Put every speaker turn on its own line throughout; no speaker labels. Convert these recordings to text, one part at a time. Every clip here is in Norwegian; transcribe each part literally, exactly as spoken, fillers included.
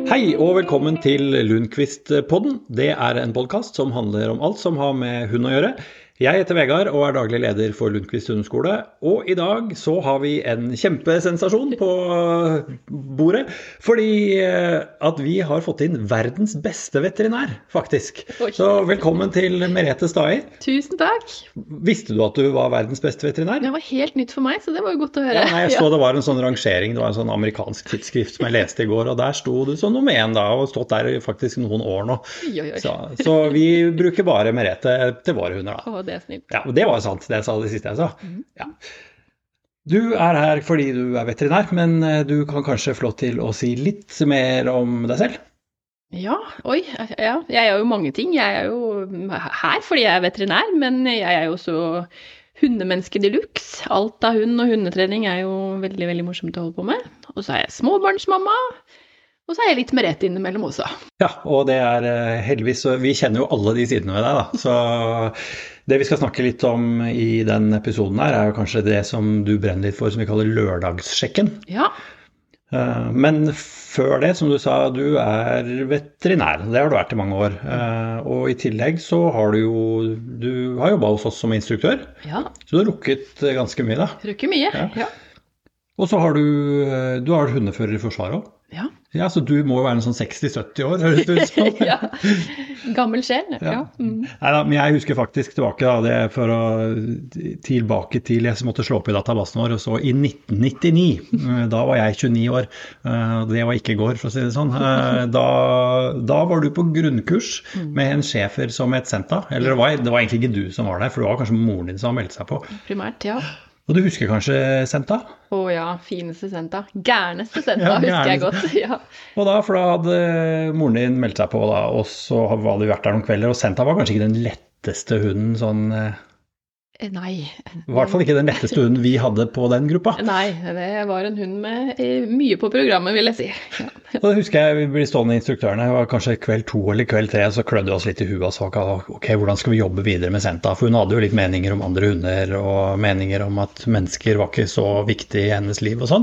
Hei og velkommen til Lundqvist-podden. Det er en podcast som handler om alt som har med hund å gjøre. Jeg heter Vegard og er daglig leder for Lundqvist hundeskole, og i dag så har vi en kjempesensasjon på bordet, fordi at vi har fått inn verdens beste veterinær, faktisk.
Oi.
Så velkommen til Merete Stai.
Tusen takk.
Visste du at du var verdens beste veterinær?
Det var helt nytt for meg, så det var jo godt å høre.
Ja, nei, jeg så det var en sånn rangering, det var en sånn amerikansk tidsskrift som jeg leste i går, og der sto du som nummer en da, og stått der faktisk noen år nå.
Oi, oi, oi.
Så, så vi bruker bare Merete til våre hunder da.
Å, det er snilt.
Ja, og det var sant, det jeg sa det siste jeg sa. Mm. Ja. Du er her fordi du er veterinær, men du kan kanskje få lov til å si litt mer om deg selv?
Ja, oi, ja, jeg er jo mange ting. Jeg er jo her fordi jeg er veterinær, men jeg er jo også hundemenneske de luxe. Alt av hund og hundetrening er jo veldig, veldig morsomt å holde på med. Og så er jeg småbarnsmamma. Og så er jeg litt Merete innimellom også.
Ja, og det er heldigvis, vi kjenner jo alle de sidene ved deg da, så det vi skal snakke litt om i den episoden her er jo kanskje det som du brenner litt for, som vi kaller lørdagssjekken.
Ja.
Men før det, som du sa, du er veterinær, det har du vært i mange år, og i tillegg så har du jo, du har jobbet hos oss som instruktør,
Ja.
så du har rukket ganske mye da.
Rukker mye, ja. ja.
Og så har du, du har hundefører i forsvaret også.
Ja.
Ja, så du må jo være en sånn seksti sytti år, høres det ut som.
Ja, gammel sjel, ja.
Ja.
Mm.
Neida, men jeg husker faktisk tilbake da, det for å tilbake til, jeg måtte slå opp i databasen vår, og så i nitten nittini, da var jeg tjueni år, det var ikke i går for å si det sånn, da, da var du på grunnkurs med en sjefer som het Senta, eller det var, det var egentlig ikke du som var der, for det var kanskje moren din som meldte seg på.
Primært, ja.
Og du husker kanskje Senta?
Å ja, fineste Senta. Gærneste Senta,
Ja,
husker jeg
gærneste.
godt. Ja.
Og da, for da hadde moren din meldt seg på da, og så hadde vi vært der noen kvelder, og Senta var kanskje ikke den letteste hunden sånn,
Nei.
i hvert fall ikke den letteste hunden vi hadde på den gruppa.
Nei, det var en hund med mye på programmet, vil jeg si. Ja.
Og da husker jeg vi ble stående instruktørene, det var kanskje kveld to eller kveld tre, så klødde vi oss litt i huet og sa, ok, hvordan skal vi jobbe videre med Senta? For hun hadde jo litt meninger om andre hunder, og meninger om at mennesker var ikke så viktig i hennes liv og sånn.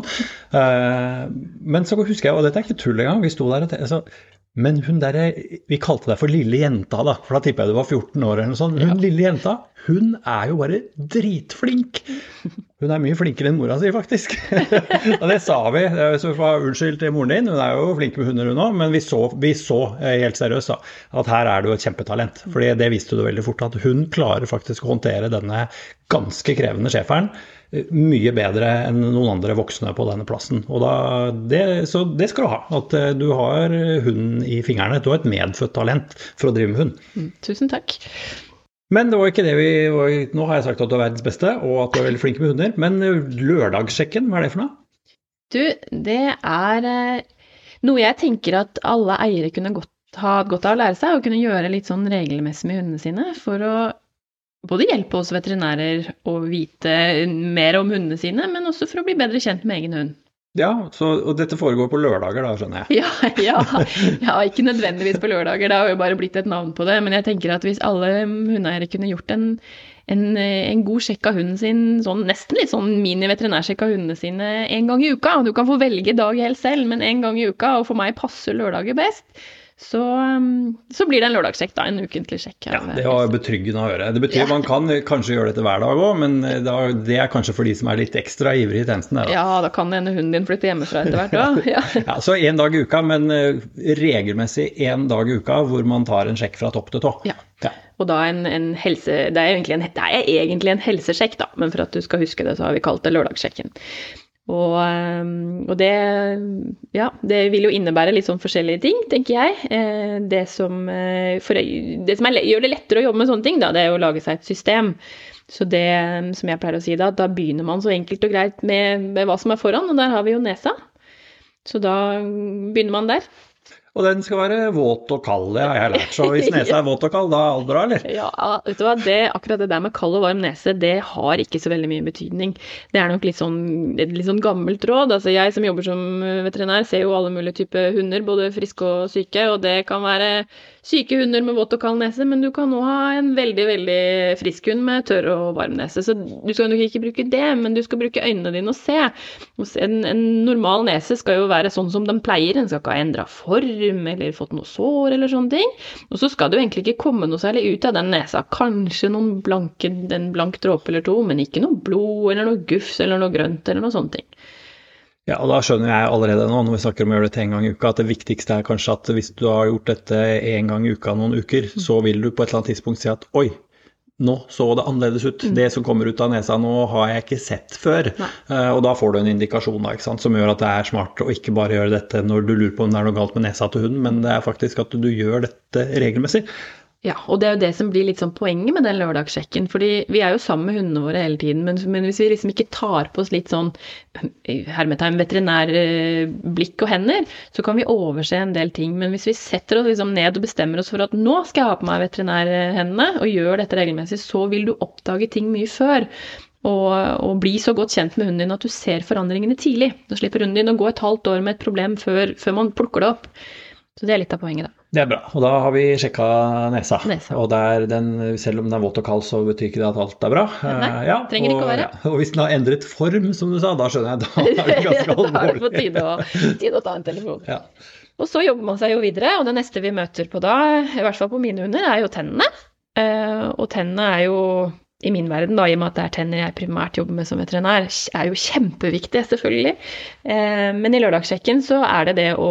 Men så husker jeg, og dette er ikke tull engang, vi sto der og tenkte, så, men hun der, vi kalte deg for lille jenta da, for da tippet jeg du var fjorten år eller noe sånt. Hun ja. Lille jenta, hun er jo bare dritflink. Hun er mye flinkere enn mora si, faktisk. Og det sa vi, så vi var unnskyld til moren din, hun er jo flink med hunder hun også, men vi så, vi så helt seriøst da, at her er du et kjempetalent. Fordi det visste du veldig fort, at hun klarer faktisk å håndtere denne ganske krevende sjeferen mye bedre enn noen andre voksne på denne plassen. Og da, det, så det skal du ha, at du har hunden i fingrene, du har et medfødt talent for å drive med hund.
Mm, tusen takk.
Men det var ikke det vi, nå har jeg sagt at du er verdens beste, og at du er veldig flink med hunder, men lørdagssjekken, hva er det for noe?
Du, det er noe jeg tenker at alle eiere kunne godt, ha godt av å lære seg, og kunne gjøre litt sånn regelmessig med hundene sine, for å både hjelpe oss veterinærer å vite mer om hundene sine, men også for å bli bedre kjent med egen hund.
Ja, så, og dette foregår på lørdager da, skjønner jeg.
Ja, ja, ja, ikke nødvendigvis på lørdager, det har jo bare blitt et navn på det, men jeg tenker at hvis alle hundeeiere kunne gjort en, en, en god sjekk av hunden sin, sånn, nesten litt sånn mini-veterinærsjekk av hundene sine en gang i uka, du kan få velge dag helt selv, men en gang i uka, og for meg passer lørdager best, Så, så blir det en lørdagssjekk da, en ukentlig sjekk.
Ja, det var betryggende å høre. Det betyr at man kan kanskje gjøre dette hver dag også, men det er kanskje for de som er litt ekstra ivrige i tjenesten. Der, da.
Ja, da kan denne hunden din flytte hjemmefra etter hvert også. Ja.
Ja, så en dag i uka, men regelmessig en dag i uka hvor man tar en sjekk fra topp til tå.
Ja. Ja. Og da en, en helse, det er, egentlig en, det er egentlig en helsesjekk da, men for at du skal huske det så har vi kalt det lørdagssjekken. Og, og det, ja, det vil jo innebære litt sånn forskjellige ting, tenker jeg. Det som, for, det som er, gjør det lettere å jobbe med sånne ting, da, det er jo å lage seg et system. Så det, som jeg pleier å si da, da begynner man så enkelt og greit med, med hva som er foran, og der har vi jo nesa. Så da begynner man der.
Og den skal være våt og kald, det har jeg lært. Så hvis nesa er våt og kald, da er alt bra, eller?
Ja, vet du hva, det, akkurat det der med kald og varm nese, det har ikke så veldig mye betydning. Det er nok litt sånn, et litt sånn gammelt råd. Altså jeg som jobber som veterinær ser jo alle mulige typer hunder, både friske og syke, og det kan være syke hunder med våt og kald nese, men du kan også ha en veldig, veldig frisk hund med tørr og varm nese. Så du skal nok ikke bruke det, men du skal bruke øynene dine og se. En, en normal nese skal jo være sånn som den pleier, den skal ikke ha endret form eller fått noe sår eller sånne ting. Og så skal det jo egentlig ikke komme noe særlig ut av den nesa. Kanskje noen blanke, en blank dråpe eller to, men ikke noe blod eller noe gufs eller noe grønt eller noe sånne ting.
Ja, og da skjønner jeg allerede nå, når vi snakker om å gjøre det til en gang i uka, at det viktigste er kanskje at hvis du har gjort dette en gang i uka noen uker, så vil du på et eller annet tidspunkt si at oi, nå så det annerledes ut. Mm. Det som kommer ut av nesa nå har jeg ikke sett før. Uh, og da får du en indikasjon da, ikke sant, som gjør at det er smart å ikke bare gjøre dette når du lurer på om det er noe galt med nesa til hunden, men det er faktisk at du gjør dette regelmessig.
Ja, og det er jo det som blir litt sånn poenget med den lørdagssjekken, fordi vi er jo sammen med hundene våre hele tiden, men, men hvis vi liksom ikke tar på oss litt sånn hermetegn veterinærblikk og hender, så kan vi overse en del ting, men hvis vi setter oss liksom ned og bestemmer oss for at nå skal jeg ha på meg veterinærhendene og gjør dette regelmessig, så vil du oppdage ting mye før. Og, og bli så godt kjent med hunden din at du ser forandringene tidlig. Da slipper hunden din å gå et halvt år med et problem før, før man plukker det opp. Så det er litt av poenget da.
Det er bra, og da har vi sjekket nesa,
nesa.
Og der den, selv om den er våt og kald, så betyr ikke det at alt er bra.
Nei,
ja,
trenger
og,
ikke å være.
Ja, og hvis den har endret form, som du sa, da skjønner jeg, da er det ganske alvorlig.
Da er det på tide å, tide å ta en telefon.
Ja.
Og så jobber man seg jo videre, og det neste vi møter på da, i hvert fall på mine hunder, er jo tennene. Eh, og tennene er jo, i min verden da, i og med at det er tenner jeg primært jobber med som veterinær, er jo kjempeviktig, selvfølgelig. Eh, men i lørdagssjekken så er det det å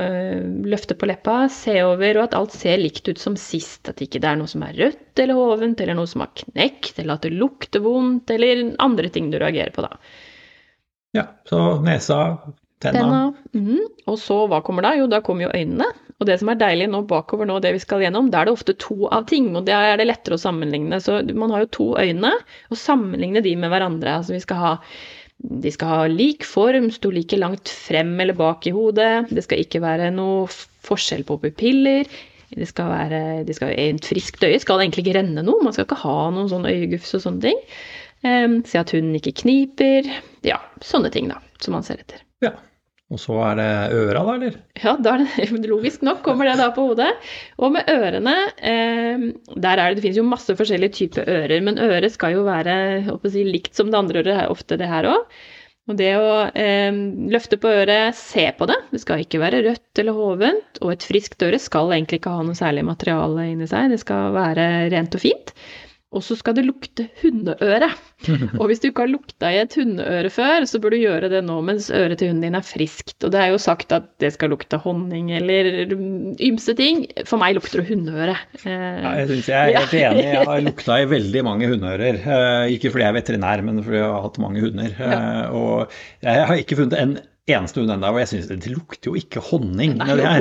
løfte på leppa, se over, og at alt ser likt ut som sist. At ikke det er noe som er rødt eller hovent, eller noe som har knekt, eller at det lukter vondt, eller andre ting du reagerer på da.
Ja, så nesa, tenna.
tenna. Mm. Og så hva kommer da? Jo, da kommer jo øynene. Og det som er deilig nå bakover nå, det vi skal gjennom, da er det ofte to av ting, og det er det lettere å sammenligne. Så man har jo to øyne, og sammenligne de med hverandre. Altså vi skal ha, de skal ha lik form, stå like langt frem eller bak i hodet. Det skal ikke være noe forskjell på pupiller. Det skal være, det skal, et friskt øye skal egentlig ikke renne noe. Man skal ikke ha noen sånne øyegufs og sånne ting. Um, se at hunden ikke kniper. Ja, sånne ting da, som man ser etter.
Ja. Og så er det øra da, eller?
Ja, da er det, logisk nok kommer det da på hodet. Og med ørene, eh, der er det, det finnes jo masse forskjellige typer ører, men øret skal jo være, jeg håper å si, likt som det andre øret, er ofte det her også. Og det å eh, løfte på øret, se på det, det skal ikke være rødt eller hovent, og et friskt øre skal egentlig ikke ha noe særlig materiale inni seg, det skal være rent og fint. Og så skal det lukte hundeøre. Og hvis du ikke har lukta i et hundeøre før, så bør du gjøre det nå mens øret til hunden din er friskt. Og det er jo sagt at det skal lukte honning eller ymse ting. For meg lukter det hundeøre.
Ja, jeg synes jeg er helt enig. Jeg har lukta i veldig mange hundeører. Ikke fordi jeg er veterinær, men fordi jeg har hatt mange hunder. Ja. Og jeg har ikke funnet en eneste hund enda, og jeg synes det lukter jo ikke honning.
Nei, det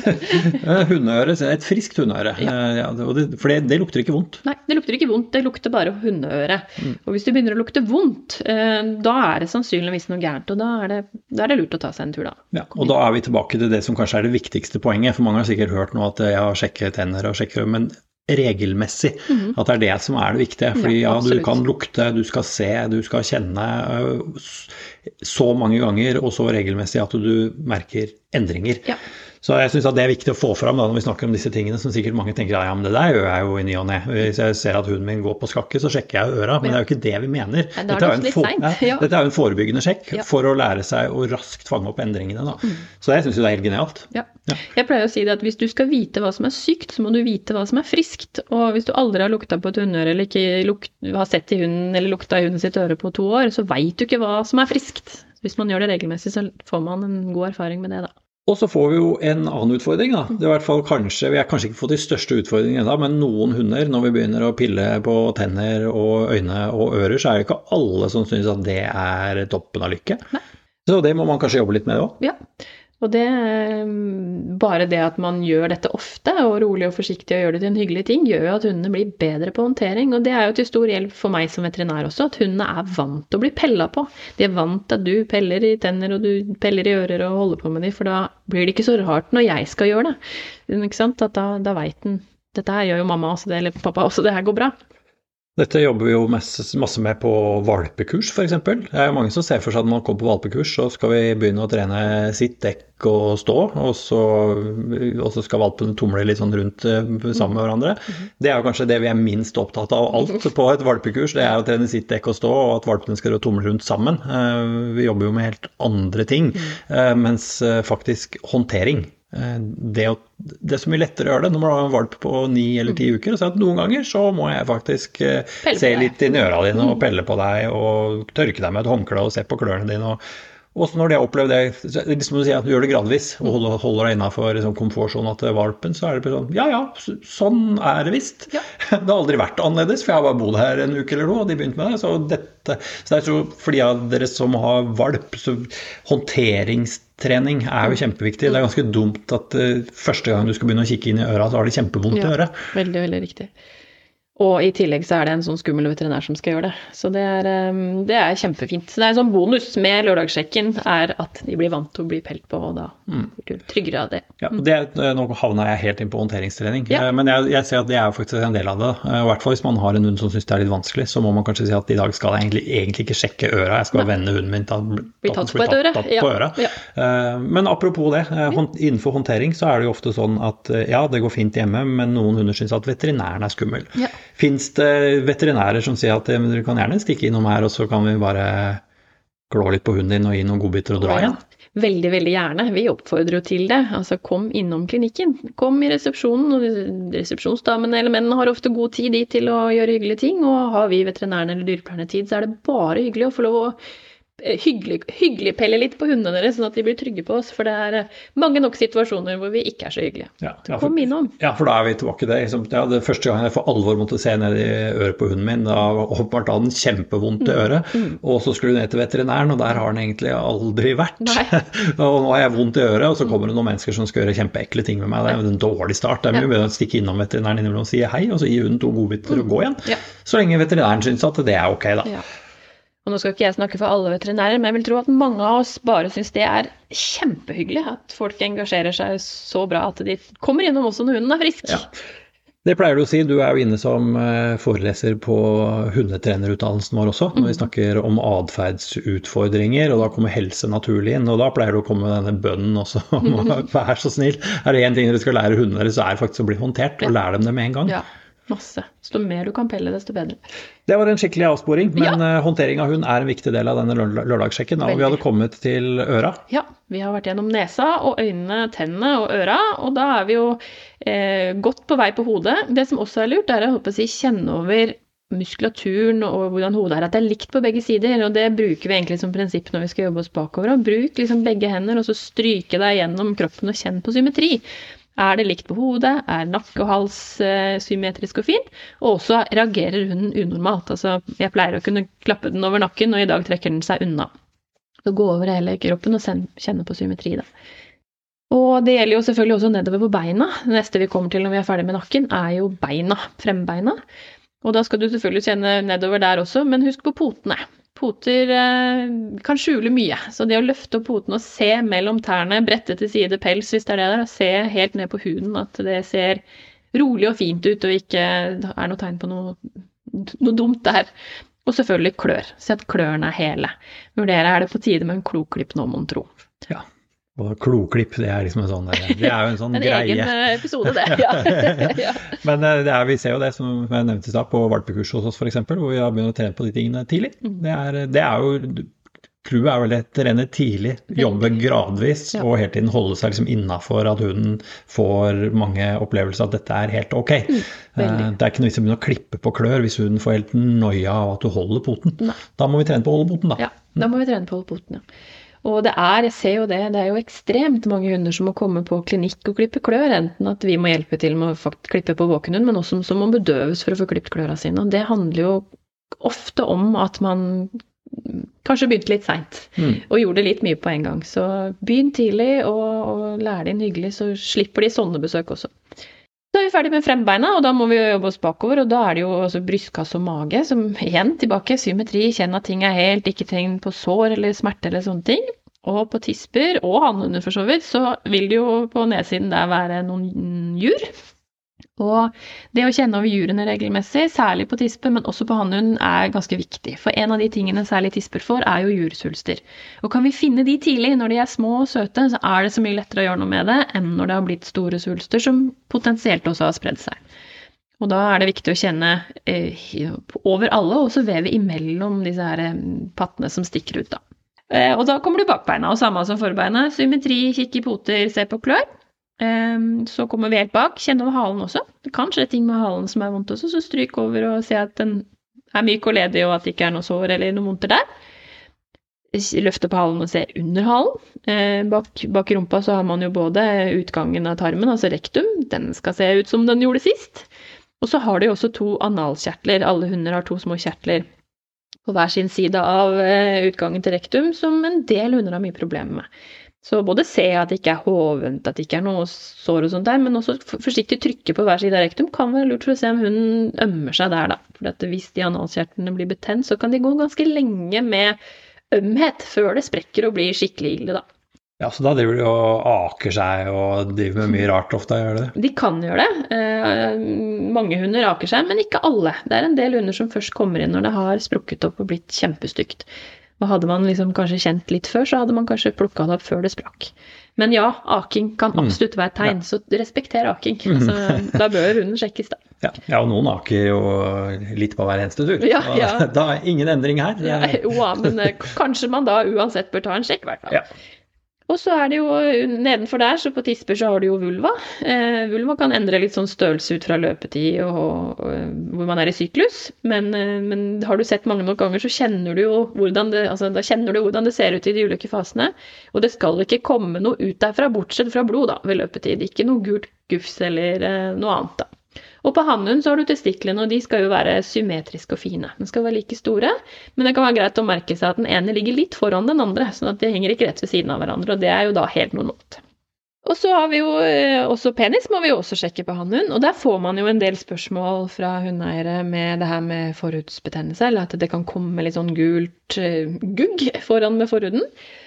er hundeøre, et friskt hundeøre. Ja. Ja, det, for det, det lukter ikke vondt.
Nei, det lukter ikke vondt, det lukter bare hundeøre. Mm. Og hvis du begynner å lukte vondt, da er det sannsynligvis noe gærent, og da er det, da er det lurt å ta seg en tur da.
Ja, og da er vi tilbake til det som kanskje er det viktigste poenget, for mange har sikkert hørt nå at jeg har sjekket tenner og sjekket, men regelmessig, mm. at det er det som er det viktige, fordi ja, ja, du kan lukte, du skal se, du skal kjenne så mange ganger, og så regelmessig at du merker endringer. Ja. Så jeg synes at det er viktig å få fram da, når vi snakker om disse tingene, som sikkert mange tenker, ja, men det der gjør jeg jo i ny og ne. Hvis jeg ser at hunden min går på skakke, så sjekker jeg øra, men det er jo ikke det vi mener.
Ja,
dette, er jo en for, ja, dette er jo en forebyggende sjekk
ja.
for å lære seg å raskt fange opp endringene. Da. Mm. Så jeg synes jo det er helt genialt.
Ja. Ja. Jeg pleier å si det at hvis du skal vite hva som er sykt, så må du vite hva som er friskt. Og hvis du aldri har lukta på et hundeøre, eller ikke lukt, har sett i hunden, eller lukta i hunden sitt øre på to år, så vet du ikke hva som er friskt. Hvis man gjør det regelmessig, så får man en god erfaring med det da.
Og så får vi jo en annen utfordring da. Det er i hvert fall kanskje, vi har kanskje ikke fått de største utfordringene da, men noen hunder, når vi begynner å pille på tenner og øyne og ører, så er det ikke alle som synes at det er toppen av lykke. Nei. Så det må man kanskje jobbe litt med også.
Ja, Og det, bare det at man gjør dette ofte, og rolig og forsiktig og gjør det til en hyggelig ting, gjør jo at hundene blir bedre på håndtering. Og det er jo til stor hjelp for meg som veterinær også, at hundene er vant til å bli pellet på. De er vant til at du peller i tenner, og du peller i ører og holder på med dem, for da blir det ikke så rart når jeg skal gjøre det. Ikke sant? At da, da vet den, dette her gjør jo mamma også det, eller pappa også, det her går bra.
Dette jobber vi jo masse med på valpekurs, for eksempel. Det er jo mange som ser for seg at når man kommer på valpekurs, så skal vi begynne å trene sitt, dekk og stå, og så, og så skal valpene tumle litt sånn rundt sammen med hverandre. Det er jo kanskje det vi er minst opptatt av alt på et valpekurs, det er å trene sitt, dekk og stå, og at valpene skal tumle rundt sammen. Vi jobber jo med helt andre ting, mens faktisk håndtering, Det, å, det er så mye lettere å gjøre det når man har en valp på ni eller ti uker, så at noen ganger så må jeg faktisk se litt inn i øra dine og pelle på deg og tørke deg med et håndkle og se på klørne dine. Og, og når de har opplevd det, liksom å si at du gjør det gradvis og holder, holder deg innenfor liksom, komfortsonen til valpen, så er det sånn, ja ja, sånn er det visst. Ja. Det har aldri vært annerledes, for jeg har bare bodd her en uke eller noe, og de begynte med det, så dette, så det er så, fordi av dere som har valp, så håndterings trening er jo kjempeviktig. Det er ganske dumt at uh, første gang du skal begynne å kikke inn i øra, så har det kjempevondt
ja,
i øret.
Veldig, veldig riktig. Og i tillegg så er det en sånn skummel veterinær som skal gjøre det. Så det er, um, det er kjempefint. Så det er en sånn bonus med lørdagssjekken er at de blir vant til å bli pelt på, og da mm. blir du tryggere av det.
Ja, og det, nå havner jeg helt inn på håndteringstrening, ja. Men jeg, jeg ser at det er faktisk en del av det. I hvert fall hvis man har en hund som synes det er litt vanskelig, så må man kanskje si at i dag skal jeg egentlig, egentlig ikke sjekke øra, jeg skal Nei. vende hunden min til å
bli tatt på et øre.
Tatt på øra. Ja. Ja. Men apropos det, innenfor håndtering så er det jo ofte sånn at ja, det går fint hjemme, men noen hunder synes at veterinæren er skummel. Ja. Finns det veterinærer som sier at dere kan gjerne stikke innom her, og så kan vi bare klå litt på hunden din og gi noen godbiter og dra igjen?
Veldig, veldig gjerne. Vi oppfordrer jo til det. Altså, kom innom klinikken. Kom i resepsjonen, og resepsjonsdamen eller mennene har ofte god tid dit til å gjøre hyggelige ting, og har vi veterinæren eller dyrepleierne tid, så er det bare hyggelig å få lov å Hyggelig, hyggelig pelle litt på hundene deres, sånn at de blir trygge på oss, for det er mange nok situasjoner hvor vi ikke er så hyggelige. Ja, ja, for, Kom innom.
Ja, for da er vi tilbake det. Liksom, ja, det første gang jeg for alvor måtte se ned i øret på hunden min, da åpenbart hadde den kjempevondt i øret, mm, mm. og så skulle du ned til veterinæren, og der har den egentlig aldri vært. Og nå har jeg vondt i øret, og så kommer det noen mennesker som skal gjøre kjempeekle ting med meg. Det er en dårlig start. Det er mye ja. bedre å stikke innom veterinæren innimellom og si hei, og så gi hunden to godbiter mm. og gå igjen. Ja. Så lenge veterinæren synes at det er ok da. Ja.
Og nå skal ikke jeg snakke for alle veterinærer, men jeg vil tro at mange av oss bare synes det er kjempehyggelig at folk engasjerer seg så bra at de kommer innom også når hunden er frisk. Ja.
Det pleier du å si, du er jo inne som foreleser på hundetrenerutdannelsen vår også, når vi snakker om adferdsutfordringer, og da kommer helse naturlig inn, og da pleier du å komme med denne bønnen også, om å være så snill. Er det en ting dere skal lære hundene deres, så er det faktisk å bli håndtert, og lære dem det med en gang.
Ja. Masse. Desto mer du kan pelle, desto bedre.
Det var en skikkelig avsporing, men ja. håndtering av hund er en viktig del av denne lørdagssjekken. Og vi hadde kommet til øra.
Ja, vi har vært gjennom nesa og øynene, tennene og øra, og da er vi jo eh, godt på vei på hodet. Det som også er lurt er å, å si, kjenne over muskulaturen og hvordan hodet er, at det er likt på begge sider, og det bruker vi egentlig som prinsipp når vi skal jobbe oss bakover. Og bruk liksom begge hender, og så stryke deg gjennom kroppen og kjenn på symmetri. Er det likt på hodet? Er nakke og hals uh, symmetrisk og fint? Og også reagerer hunden unormalt. Altså, jeg pleier å kunne klappe den over nakken, og i dag trekker den seg unna. Så gå over hele kroppen og kjenne på symmetri da. Og det gjelder jo selvfølgelig også nedover på beina. Det neste vi kommer til når vi er ferdig med nakken er jo beina, frembeina. Og da skal du selvfølgelig kjenne nedover der også, men husk på potene. Poter eh, kan skjule mye, så det å løfte opp potene og se mellom tærne, brette til side pels hvis det er det der, og se helt ned på huden at det ser rolig og fint ut og ikke er noe tegn på noe, noe dumt der. Og selvfølgelig klør, se at klørne er hele. Vurdere, er det på tide med en kloklipp nå, mon tro.
Ja. Og kloklipp, det er liksom en sånn, det er jo en sånn
en
greie.
En egen episode det, ja. ja.
Men det er, vi ser jo det som jeg nevnte i stad på valpekurs hos oss for eksempel, hvor vi har begynt å trene på de tingene tidlig. Det er, det er jo, clouet er vel det, trene tidlig, jobbe gradvis, ja. og hele tiden holde seg liksom innenfor at hunden får mange opplevelser at dette er helt ok. Mm, det er ikke noe vits å begynne å klippe på klør hvis hunden får helt nøya av at du holder poten. Nei. Da må vi trene på å holde poten da.
Ja, da må vi trene på å holde poten, ja. Og det er, jeg ser jo det, det er jo ekstremt mange hunder som må komme på klinikk og klippe klør, enten at vi må hjelpe til med å klippe på våkenhund, men også som må bedøves for å få klippet kløra sine. Og det handler jo ofte om at man kanskje begynte litt sent, mm. og gjorde litt mye på en gang. Så begynn tidlig og, og lær din hyggelig, så slipper de sånne besøk også. Så er vi ferdig med frembeina, og da må vi jobbe oss bakover, og da er det jo også brystkasse og mage, som igjen tilbake, symmetri, kjenne at ting er helt, ikke tegn på sår eller smerte eller sånne ting. Og på tisper, og hannhunder for så vidt, så vil det jo på nedsiden der være noen jur. Og det å kjenne over jurene regelmessig, særlig på tisper, men også på hannhunden, er ganske viktig. For en av de tingene særlig tisper får, er jo jursvulster. Og kan vi finne de tidlig, når de er små og søte, så er det så mye lettere å gjøre noe med det, enn når det har blitt store svulster, som potensielt også har spredd seg. Og da er det viktig å kjenne eh, over alle, og så veve imellom disse her pattene som stikker ut da. Eh, og da kommer du bakbeina, og samme som forbeina, symmetri, kikke i poter, se på klør. Så kommer vi helt bak, kjenne over halen også. Det kan skje ting med halen som er vondt også, så stryk over og se at den er myk og ledig, og at det ikke er noe sår eller noe vondt der. Løfte på halen og se under halen. Bak, bak i rumpa så har man jo både utgangen av tarmen, altså rektum. Den skal se ut som den gjorde sist. Og så har de også to analkjertler. Alle hunder har to små kjertler på hver sin side av utgangen til rektum, som en del hunder har mye problemer med. Så både se at det ikke er hovent, at det ikke er noe sår og sånt der, men også forsiktig trykke på hver side av rektum kan være lurt for å se om hunden ømmer seg der da. For at hvis de analkjertlene blir betent, så kan de gå ganske lenge med ømhet før det sprekker og blir skikkelig ille da.
Ja, så da driver de og aker seg og driver med mye rart ofte, gjør det?
De kan gjøre det. Eh, mange hunder aker seg, men ikke alle. Det er en del hunder som først kommer inn når det har sprukket opp og blitt kjempestygt. Og hadde man liksom kanskje kjent litt før, så hadde man kanskje plukket det opp før det sprakk. Men ja, aking kan absolutt være et tegn, mm. så respekter aking. Altså, da bør hunden sjekkes da.
Ja, ja, og noen aker jo litt på hver eneste tur.
Ja, ja.
Da er ingen endring her.
Ja, ja, men kanskje man da uansett bør ta en sjekk, i hvert fall. Ja. Og så er det jo nedenfor der, så på tisper så har du jo vulva. Eh, vulva kan endre litt sånn størrelse ut fra løpetid og, og, og hvor man er i syklus. Men, eh, men har du sett mange nok ganger, så kjenner du jo hvordan det, altså, da kjenner du hvordan det ser ut i de ulike fasene. Og det skal ikke komme noe ut derfra, bortsett fra blod da, ved løpetid. Ikke noe gult gufs eller eh, noe annet da. Og på hannhund så har du testiklene, og de skal jo være symmetriske og fine. De skal være like store, men det kan være greit å merke seg at den ene ligger litt foran den andre, sånn at de henger ikke rett ved siden av hverandre, og det er jo da helt normalt. Og så har vi jo også penis, må vi jo også sjekke på hannhund, og der får man jo en del spørsmål fra hundeeiere med det her med forhudsbetennelse, eller at det kan komme litt sånn gult gugg foran med forhuden.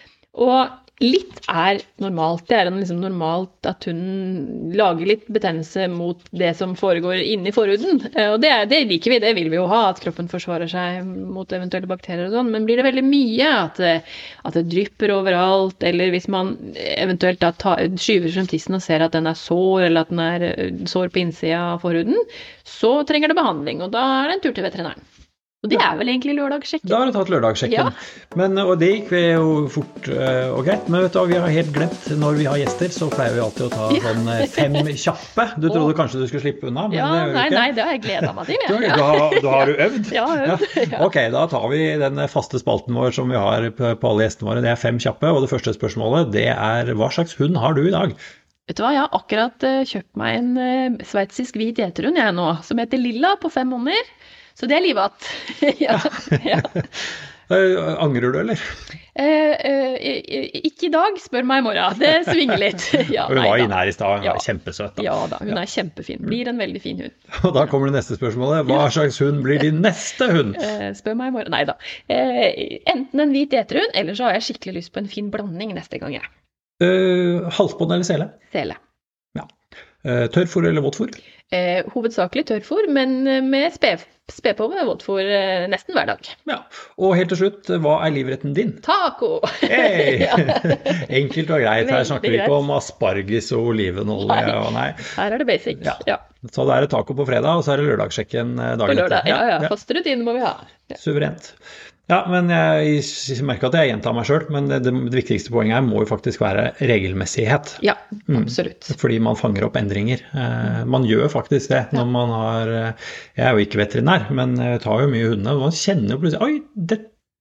Og litt er normalt, det er en liksom normalt at hunden lager litt betennelse mot det som foregår inni forhuden, og det, er, det liker vi, det vil vi jo ha, at kroppen forsvarer seg mot eventuelle bakterier og sånn, men blir det veldig mye at det, at det drypper overalt, eller hvis man eventuelt da tar, skyver frem tissen og ser at den er sår, eller at den er sår på innsida av forhuden, så trenger det behandling, og da er det en tur til veterinæren. Og det er vel egentlig lørdagssjekken. Da
har du tatt lørdagssjekken. Ja. Men, og det gikk vi jo fort uh, og greit, men vet du, vi har helt glemt, når vi har gjester, så pleier vi alltid å ta ja. sånn fem kjappe. Du trodde kanskje du skulle slippe unna, men
ja,
det gjør du
nei,
ikke.
Nei, det har jeg gledet meg til. Ja.
Du, du, har, du har du øvd?
Ja, øvd. Ja.
Ok, da tar vi den faste spalten vår som vi har på alle gjestene våre. Det er fem kjappe, og det første spørsmålet, det er hva slags hund har du i dag?
Vet du hva, jeg har akkurat uh, kjøpt meg en uh, sveitsisk hvit gjeterhund jeg nå, som heter Lilla på fem måneder. Så det er livet. ja, ja.
Angrer du, eller?
Eh, eh, ikke i dag, spør meg i morgen. Det svinger litt. Ja,
hun var inne her i sted, hun
ja.
var kjempesøt. Da.
Ja da, hun ja. er kjempefin. Blir en veldig fin hund.
Og da kommer det neste spørsmålet. Hva slags hund blir din neste hund?
Eh, spør meg i morgen. Neida. Eh, enten en hvit gjeterhund, eller så har jeg skikkelig lyst på en fin blanding neste gang. Ja.
Uh, halsbånd eller sele?
Sele.
Ja. Uh, tørrfôr eller våtfôr?
Eh, hovedsakelig tørrfôr, men med spe, spe på med våtfôr eh, nesten hver dag.
Ja, og helt til slutt, hva er livretten din?
Taco!
Hey! Enkelt og greit, her snakker vi ikke om asparges og olivenolje.
Nei.
Og nei,
her er det basic.
Ja.
Ja.
Så da er det taco på fredag, og så er det lørdagssjekken dagen
på lørdag.
etter.
Ja, ja, ja. Faste rutiner må vi ha. Ja.
Suverent. Ja, men jeg, jeg merker at jeg gjentar meg selv, men det, det viktigste poenget her må jo faktisk være regelmessighet.
Ja, absolutt.
Mm, fordi man fanger opp endringer. Eh, man gjør faktisk det når man har, jeg er jo ikke veterinær, men jeg tar jo mye hundene, og man kjenner jo plutselig, oi, det,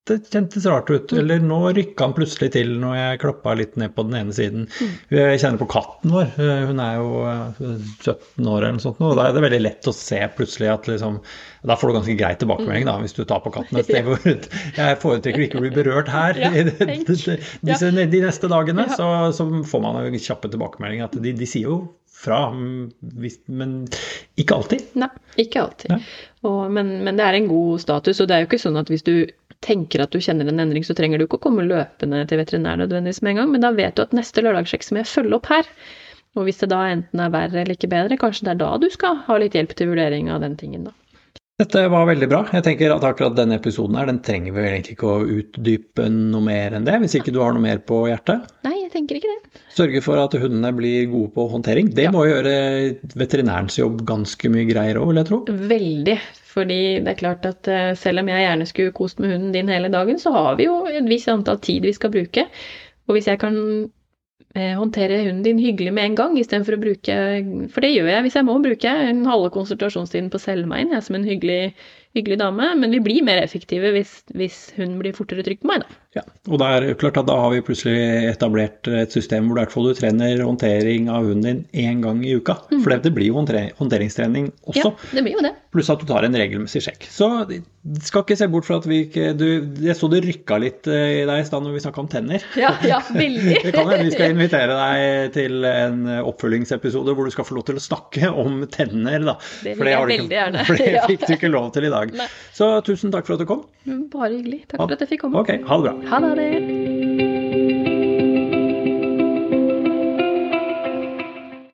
det kjentes rart ut, eller nå rykket han plutselig til når jeg klappet litt ned på den ene siden. Mm. Jeg kjenner på katten vår, hun er jo sytten år eller noe sånt, og da er det veldig lett å se plutselig at liksom, da får du ganske greit tilbakemelding da, hvis du tar på katten et sted hvor jeg foretrekker ikke å bli berørt her ja, disse, de neste dagene, ja. så, så får man jo kjappe tilbakemelding at de, de sier jo fra, men ikke alltid.
Nei, ikke alltid. Ja. Og, men, men det er en god status, og det er jo ikke sånn at hvis du tenker at du kjenner en endring, så trenger du ikke å komme løpende til veterinær nødvendigvis med en gang, men da vet du at neste lørdagssjekk som jeg følger opp her, og hvis det da enten er verre eller ikke bedre, kanskje det er da du skal ha litt hjelp til vurdering av den tingen da.
Dette var veldig bra. Jeg tenker at akkurat denne episoden her, den trenger vi egentlig ikke å utdype noe mer enn det, hvis ikke du har noe mer på hjertet.
Nei, jeg tenker ikke det.
Sørge for at hundene blir gode på håndtering. Det ja. må gjøre veterinærens jobb ganske mye greier også, vil jeg tro.
Veldig, fordi det er klart at selv om jeg gjerne skulle kost med hunden din hele dagen, så har vi jo et visst antall tid vi skal bruke. Og hvis jeg kan eh, håndtere hunden din hyggelig med en gang, i stedet for å bruke, for det gjør jeg hvis jeg må bruke en halve konsultasjonstiden på å selge meg inn, jeg er som en hyggelig, hyggelig dame, men vi blir mer effektive hvis, hvis hun blir fortere trygg på meg da.
Ja, og det er klart at da har vi plutselig etablert et system hvor i hvert fall du trener håndtering av hunden din en gang i uka, mm. for det blir jo håndteringstrening også.
Ja, det blir jo det.
Pluss at du tar en regelmessig sjekk. Så skal ikke se bort fra at vi ikke, du, jeg så det rykket litt i deg i stedet når vi snakket om tenner.
Ja, ja, veldig.
Det kan være vi skal invitere deg til en oppfølgingsepisode hvor du skal få lov til å snakke om tenner da.
Det vil jeg veldig
ikke,
gjerne.
For det fikk du ikke lov til i dag. Nei. Så tusen takk for at du kom.
Bare hyggelig. Takk for at jeg fikk komme.
Ok, ha det bra.
Ha det.